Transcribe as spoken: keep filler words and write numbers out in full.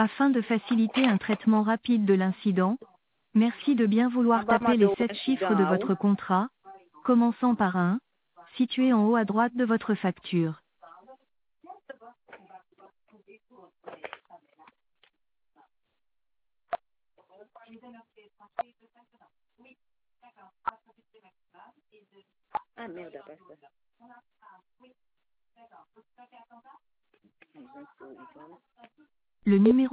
Afin de faciliter un traitement rapide de l'incident, merci de bien vouloir taper les sept chiffres de votre contrat, commençant par un, situé en haut à droite de votre facture. Ah merde, pas ça. Le numéro